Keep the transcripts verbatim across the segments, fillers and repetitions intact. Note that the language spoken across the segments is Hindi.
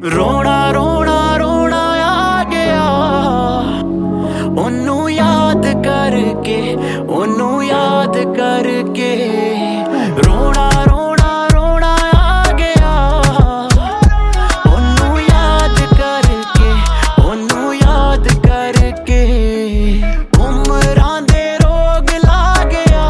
रोना रोना रोना आ गया ओनू याद करके, ओनू याद करके। रोना रोना रोना आ गया ओनू याद करके, ओनू याद करके। उमरां दे रोग ला गया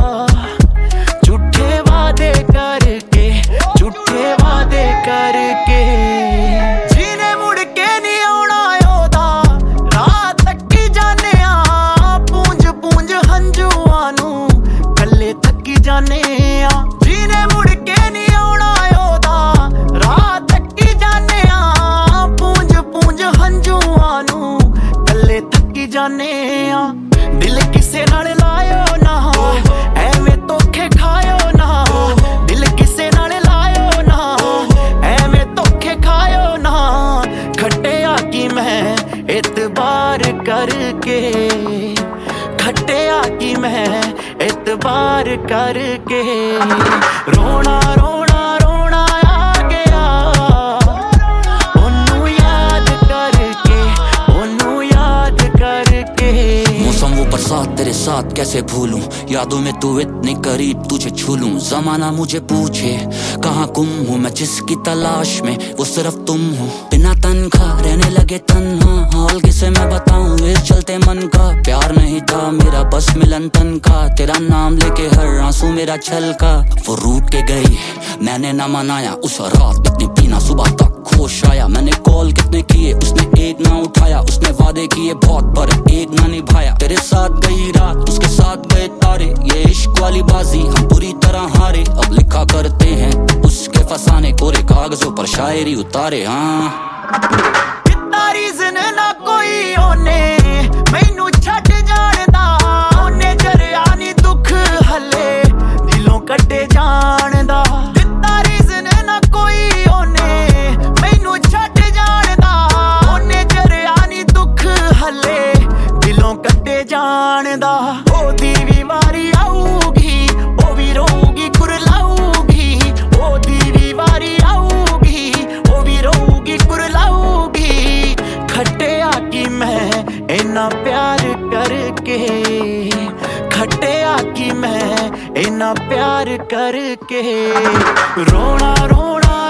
झूठे वादे करके, झूठे वादे करके। जीने मुड़ के नहीं आउणा ओदा रात थकी जाने आ, पूंज पूंज हंजुआं नू कल्ले थकी जाने आ। जीने मुड़ के नहीं आउणा ओदा रात थकी जाने आ, पूंज पूंज हंजुआं नू कल्ले थकी जाने आ। दिल किसे नाल लायो ना एवें धोखे खायो ना, दिल किसे नाल लायो ना एवें धोखे खायो ना। खट्टिया की मैं एतबार करके, खट्टिया की मैं एतबार करके। रोना रोना रोना आ गया ओनू याद करके, ओनू याद करके। मौसम वो बरसात तेरे साथ कैसे भूलूं, यादों में तू इतनी करीब तुझे छू लूं। जमाना मुझे पूछे कहाँ गुम हूँ मैं, जिसकी तलाश में वो सिर्फ तुम हो। बिना तनख्वाह रहने लगे तन्हा, हाल किसे मैं बताऊं इस चलते मन का। प्यार नहीं था मेरा बस मिलन तन का, तेरा नाम लेके हर आंसू मेरा छलका। वो रूठ के गई मैंने ना मनाया, उस रात इतनी पीना सुबह तक होश आया। मैंने कॉल कितने किए उसने एक ना उठाया, उसने वादे किए बहुत पर एक ना निभाया। तेरे साथ गई रात उसके साथ गए तारे, ये इश्क वाली बाजी हम पूरी तरह हारे। अब लिखा करते हैं उसके फसाने, कोरे कागजों पर शायरी उतारे। हाँ रीज़न ना कोई ओने मैनू छड्ड जाणदा, ओने जरिया नी दुख हले दिलों कड्डे जाणदा। दित्ता रीज़न ना कोई ओने मैनू छड्ड जाणदा, ओने जरिया नी दुख हले दिलों कड्डे जाणदा। ओदी भी वारी आऊगी ओ भी रोऊगी कुरलाऊगी, ओदी भी वारी आऊगी ओ भी रोऊगी कुरलाऊगी। खट्टिया की मैं इन्ना प्यार करके, खट्टिया की मैं इन्ना प्यार करके। रोना रोना